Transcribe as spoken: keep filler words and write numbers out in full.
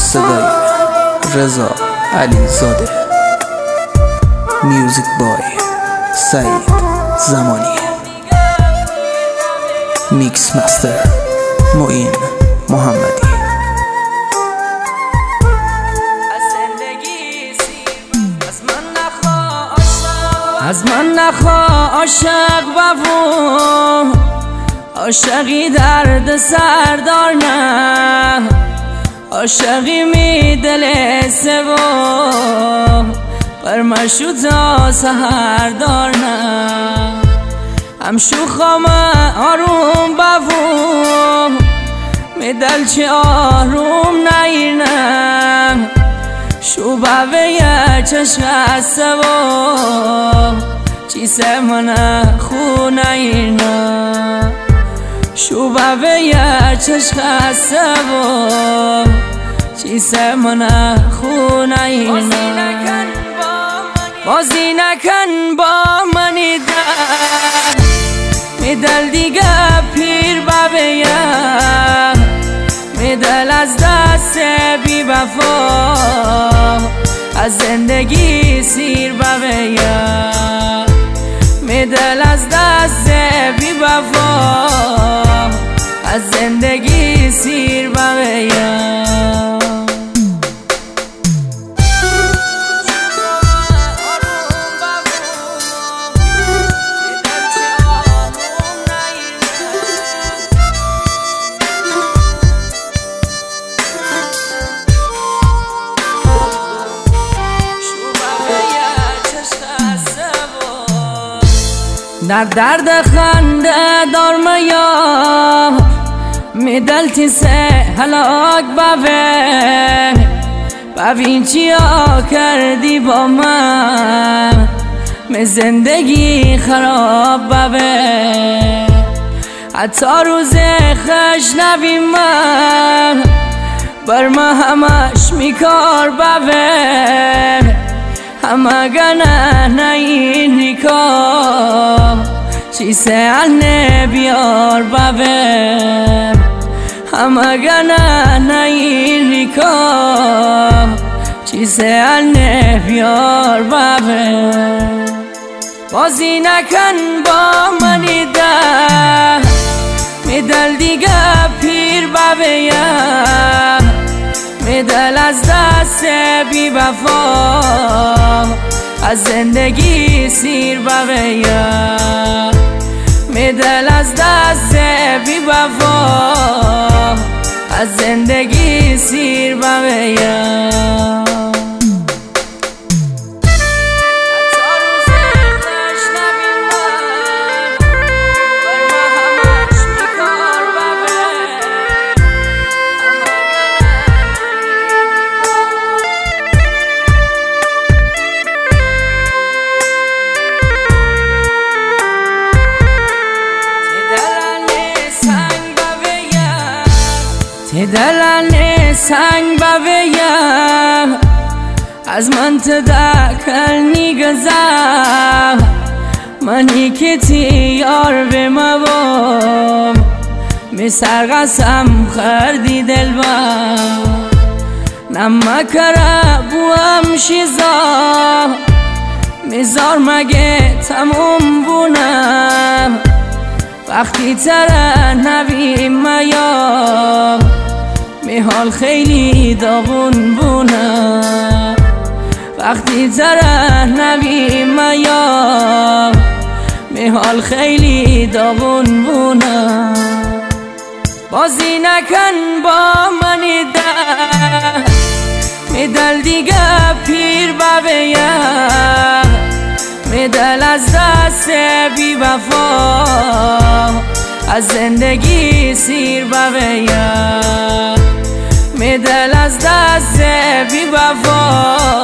صدای رضا علیزاده، میوزیک بای سعید زمانی، میکس مستر معین محمدی. از من نخوا عاشق ببو، عاشقی درد سردار نه، عاشقی می دل سبو برمشو تا سهر دار نه. هم شوخام آروم ببو می دل چه آروم نیرنم، شو باوی چشم سبو چی سمنا خونه اینا، شو باوی چشم سبو چی سمنا خونه اینا. بازی نکن با منی دل، می دل دیگه پیر باوی، می دل از دست بی وفا، از زندگی سیر بویم. می دل از دست بی وفا، از زندگی سیر بویم. در درد خنده دار میا، می دلتی سه هلاک باوه، ببین چیا کردی با من، می زندگی خراب باوه. حتی روز خش نبی من، بر ما همش میکار باوه، همه گنه نین نکا چی سهل بیار باوه، همه گنه نین نکا چی سهل بیار باوه. بازی نکن با منی ده، می دل دیگه پیر باویم، می دل از دست بی وفا، از زندگی سیر بویم. می دل از دست بی وفا، از زندگی سیر بویم. تی دلن سنگ باویم، از من تدکل نیگذم، منی که تیار به موام، می سرقسم خردی دلبم. نمکره بوام شیزا، میزار مگه تموم بونم، وقتی تره نبی میا، می حال خیلی داغون بونم. وقتی تره نبی میا، می حال خیلی داغون بونم. بازی نکن با منی ده، می دل دیگه پیر باویم، می دل از دست بی وفا، از زندگی سیر بویم. می دل از دست بی وفا،